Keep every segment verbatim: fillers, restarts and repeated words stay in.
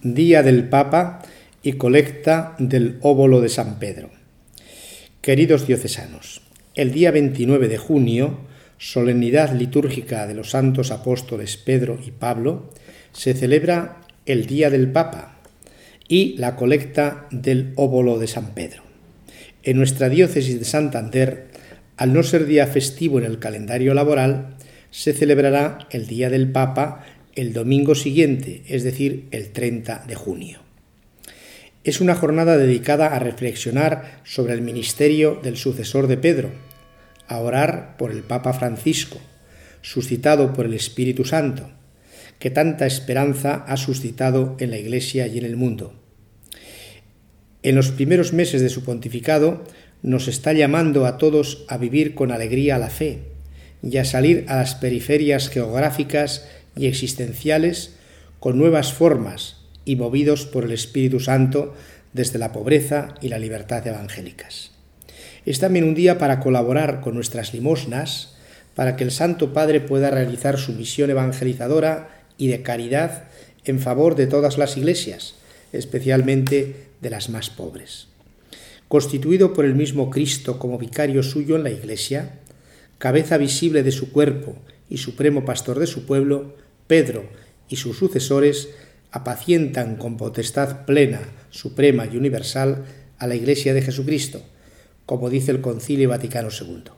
Día del Papa y colecta del óbolo de San Pedro. Queridos diocesanos, el día veintinueve de junio, solemnidad litúrgica de los santos apóstoles Pedro y Pablo, se celebra el Día del Papa y la colecta del óbolo de San Pedro. En nuestra diócesis de Santander, al no ser día festivo en el calendario laboral, se celebrará el Día del Papa el domingo siguiente, es decir, el treinta de junio. Es una jornada dedicada a reflexionar sobre el ministerio del sucesor de Pedro, a orar por el Papa Francisco, suscitado por el Espíritu Santo, que tanta esperanza ha suscitado en la Iglesia y en el mundo. En los primeros meses de su pontificado nos está llamando a todos a vivir con alegría la fe y a salir a las periferias geográficas y existenciales con nuevas formas y movidos por el Espíritu Santo desde la pobreza y la libertad evangélicas. Es también un día para colaborar con nuestras limosnas para que el Santo Padre pueda realizar su misión evangelizadora y de caridad en favor de todas las iglesias, especialmente de las más pobres. Constituido por el mismo Cristo como vicario suyo en la Iglesia, cabeza visible de su cuerpo y supremo pastor de su pueblo, Pedro y sus sucesores apacientan con potestad plena, suprema y universal a la Iglesia de Jesucristo, como dice el Concilio Vaticano segundo.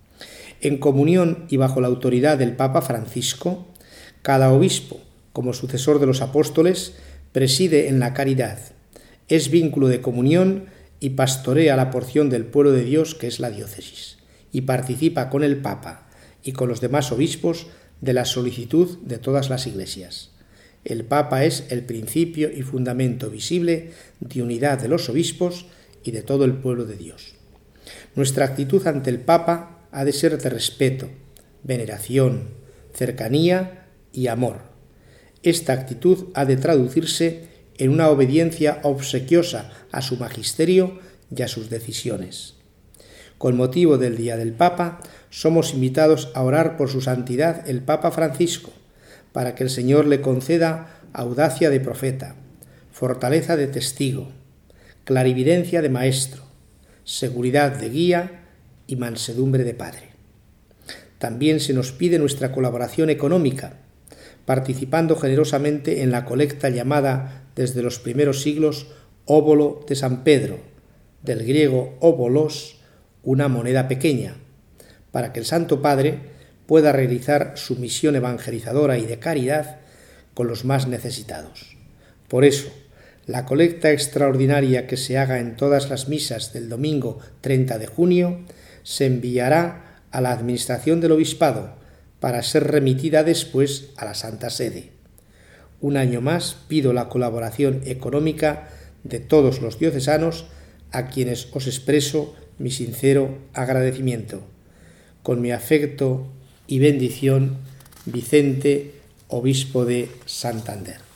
En comunión y bajo la autoridad del Papa Francisco, cada obispo, como sucesor de los apóstoles, preside en la caridad, es vínculo de comunión y pastorea la porción del pueblo de Dios que es la diócesis, y participa con el Papa y con los demás obispos de la solicitud de todas las iglesias. El Papa es el principio y fundamento visible de unidad de los obispos y de todo el pueblo de Dios. Nuestra actitud ante el Papa ha de ser de respeto, veneración, cercanía y amor. Esta actitud ha de traducirse en una obediencia obsequiosa a su magisterio y a sus decisiones. Con motivo del Día del Papa, somos invitados a orar por su santidad el Papa Francisco, para que el Señor le conceda audacia de profeta, fortaleza de testigo, clarividencia de maestro, seguridad de guía y mansedumbre de padre. También se nos pide nuestra colaboración económica, participando generosamente en la colecta llamada desde los primeros siglos óbolo de San Pedro, del griego óbolos, una moneda pequeña, para que el Santo Padre pueda realizar su misión evangelizadora y de caridad con los más necesitados. Por eso, la colecta extraordinaria que se haga en todas las misas del domingo treinta de junio se enviará a la administración del obispado para ser remitida después a la Santa Sede. Un año más pido la colaboración económica de todos los diocesanos a quienes os expreso mi sincero agradecimiento. Con mi afecto y bendición, Vicente, obispo de Santander.